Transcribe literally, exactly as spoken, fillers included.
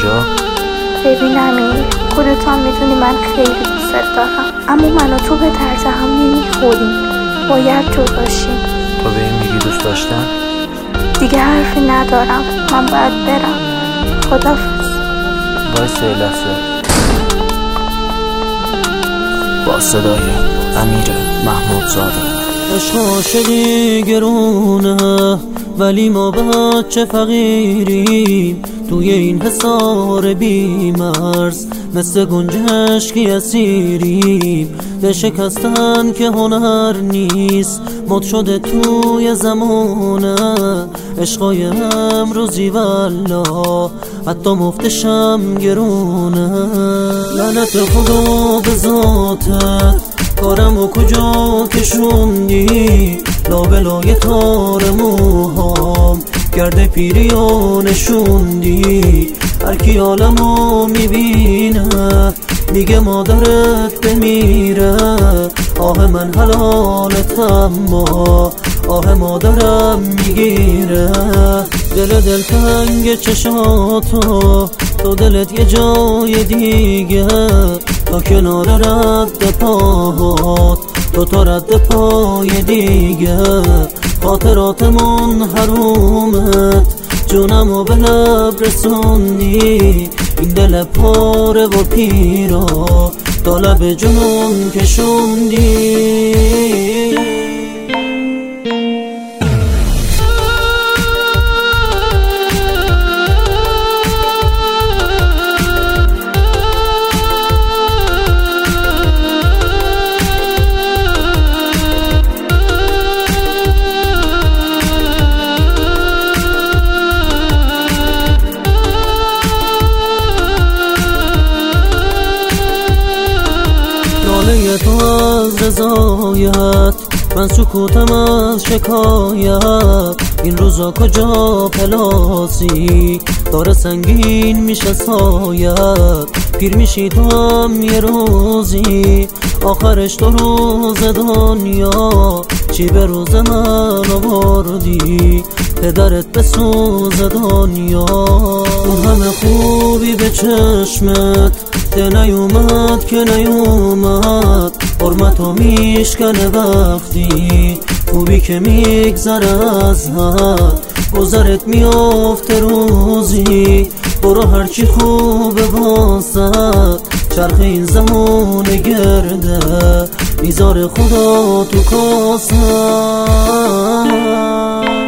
اینجا؟ ببین امیر، خودت هم میدونی من خیلی دوست دارم، اما من و تو به طرز هم نمیخوریم، باید جداشیم. تو به این میگی دوست داشتن؟ دیگه حرفی ندارم، من باید برم. خدافظ. وایسا یه لحظه. با صدای امیر محمود زاده. عشق عاشقی گرونه ولی ما بچه فقیریم، توی این حصار بیمرز مثل گنجشکی اسیریم. به شکستن که هنر نیست مد شده توی زمونه، عشقای امروزی والله حتی مفتشم گرونه. لعنت خدا به ذاتت کارمو کجا کشوندی، لابلای تار موهام گرد پیری و نشوندی. هرکی عالمو میبینه میگه مادرت بمیره، آه من حلالت اما آه مادرم میگیره. دل دل تنگ چشاتو تو دلت یه جای دیگه، تا کنار رد پاهات تو تا رد پای دیگه. خاطراتمون حرومت جونمو به لب رسوندی، این دل پاره و پیرا تا لب جنون کشوندی. ناله تو از رضایت، من سکوتم از شکایت. این روزا کجا پلاسی داره سنگین میشه سایت. پیر میشی تو هم یه روزی، آخرش تو روز دنیا. چی به روز من آوردی پدرت به سوز دنیا. اون همه خوبی به چشمت ده نیومد که نیومد، حرمتو میشکنه وقتی خوبی که میگذره از حد. گذرت میافته روزی برو هرچی خوبه واسد، چرخ این زمان گرده میذاره خدا تو کاسد.